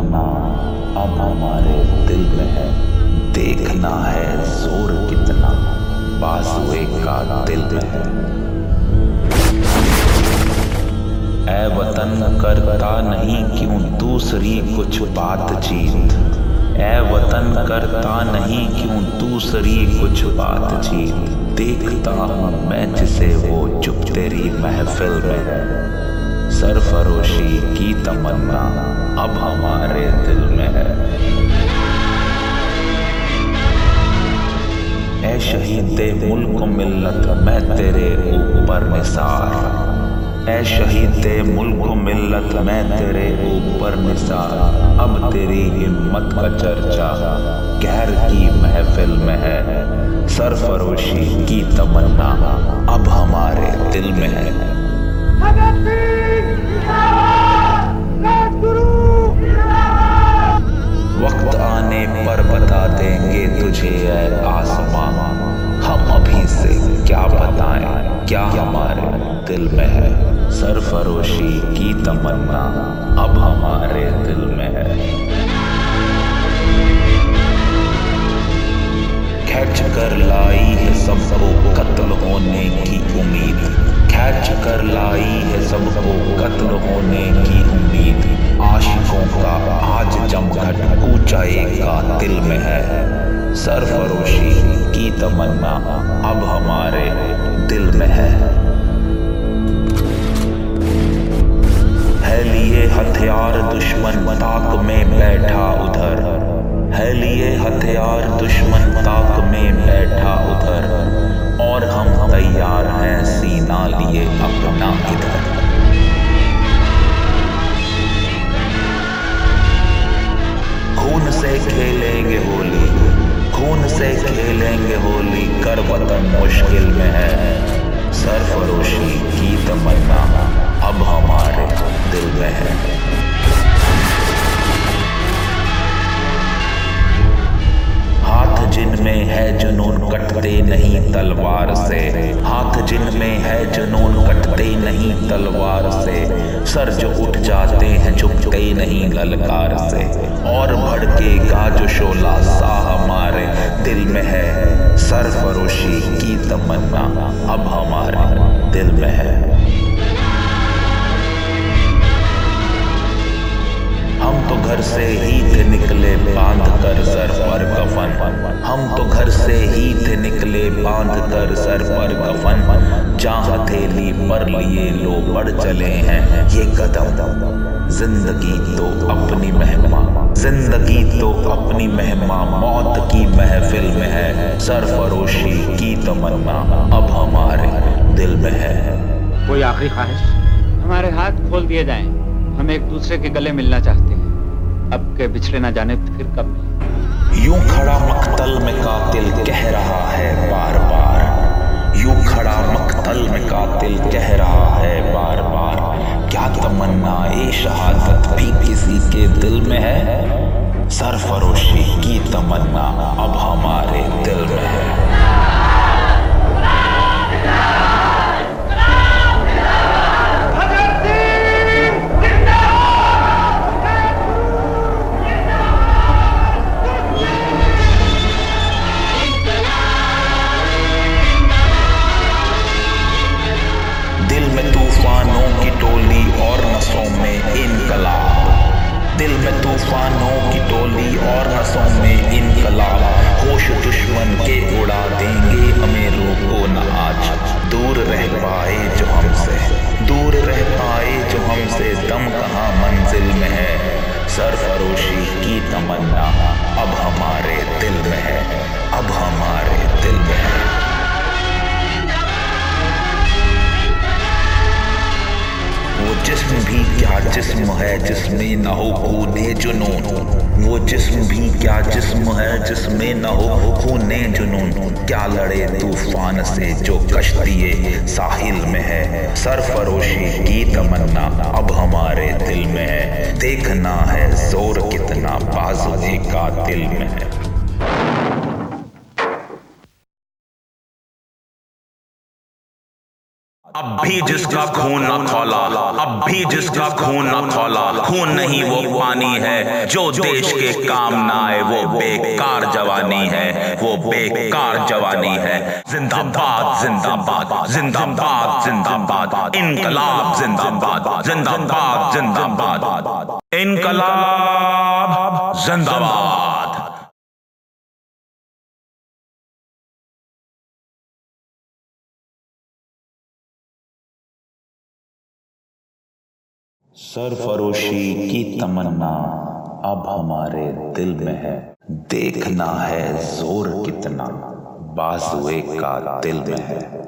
तमन्ना अब हमारे दिल में है। देखना है जोर कितना बाजुए का दिल में है। ऐ वतन करता नहीं क्यों दूसरी कुछ बातचीत। ऐ वतन करता नहीं क्यों दूसरी कुछ बातचीत। देखता हूँ मैं जिसे वो चुप तेरी महफिल में है। सरफरोशी की तमन्ना अब हमारे दिल में है। ऐ शहीदे मुल्क मिल्लत मैं तेरे ऊपर निसार। ऐ शहीदे मुल्क मिल्लत मैं तेरे ऊपर निसार। अब तेरी हिम्मत का चर्चा कहर की महफिल में है। सरफरोशी की तमन्ना अब हमारे दिल में है। वक्त आने पर बता देंगे तुझे ऐ आसमां। हम अभी से क्या बताएं क्या हमारे दिल में है। सरफरोशी की तमन्ना अब हमारे दिल में है। खींच कर लाई है सबको कत्ल होने की उम्मीद। खींच कर लाई है सबको कत्ल होने की उम्मीद। आशिकों का आज जमघट ऊंचाएगा दिल में है। सरफरोशी की तमन्ना अब हमारे दिल में है। लिए हथियार दुश्मन ताक में बैठा उधर। है लिए हथियार दुश्मन ताक में बैठा उधर। और हम तैयार हैं सीना लिए अपना इधर। खून से खेलेंगे होली, खून से खेलेंगे होली कर वतन मुश्किल में है। सरफरोशी की तमन्ना अब हमारे दिल में है। हाथ जिनमें है जुनून कटते नहीं तलवार से। हाथ जिनमें है जुनून कटते नहीं तलवार से। सर जो उठ जाते हैं झुकते नहीं ललकार से। और भड़केगा जो शोला सा हमारे दिल में है। सरफरोशी की तमन्ना अब हमारे दिल में है। हम तो घर से ही थे निकले बांध कर सर पर कफन। हम तो घर से ही थे निकले बांध कर सर पर कफन। जहाँ हथेली पर लिए लो बढ़ चले हैं ये कदम। जिंदगी तो अपनी मेहमा, जिंदगी तो अपनी मेहमा मौत की महफिल में है। सरफरोशी की तमन्ना अब हमारे दिल में है। कोई आखिरी ख्वाहिश? हमारे हाथ खोल दिए जाएं, हम एक दूसरे के गले मिलना चाहते हैं। अब के बिछड़े ना जाने फिर कब मिले। यूं खड़ा मक्तल में कातिल कह रहा है बार बार। यूं खड़ा मक्तल में कातिल कह रहा है बार बार। क्या तमन्ना ए शहादत भी किसी के दिल में है। सरफरोशी की तमन्ना अब हमारे दिल में है। दिल में तूफानों की टोली और नसों में इनकलाब। दिल में तूफानों की टोली और नसों में इनकलाब। होश दुश्मन के उड़ा देंगे हमें रोको न आज। दूर रह पाए जो हमसे, दूर रह पाए जो हमसे दम कहाँ मंजिल में है। सरफरोशी की तमन्ना अब हमारे दिल में है। अब हमारे दिल में है। वो जिस्म भी क्या जिस्म है जिसमें न हो खूने जुनून। वो जिस्म भी क्या जिस्म है जिसमें न हो खूने जुनून। क्या लड़े तूफान से जो कश्तिये साहिल में है। सरफरोशी की तमन्ना अब हमारे दिल में है। देखना है जोर कितना बाजुए का दिल में है। अब भी जिसका खून न खौला, अब भी जिसका खून न खौला, खून नहीं वो पानी है जो देश के काम ना आए, वो बेकार जवानी है, वो बेकार जवानी है। जिंदाबाद जिंदाबाद जिंदाबाद जिंदाबाद, इनकलाब जिंदाबाद जिंदाबाद जिंदाबाद, इनकलाब जिंदाबाद। सरफरोशी की तमन्ना अब हमारे दिल में है, देखना है जोर कितना बाजुए का दिल में है।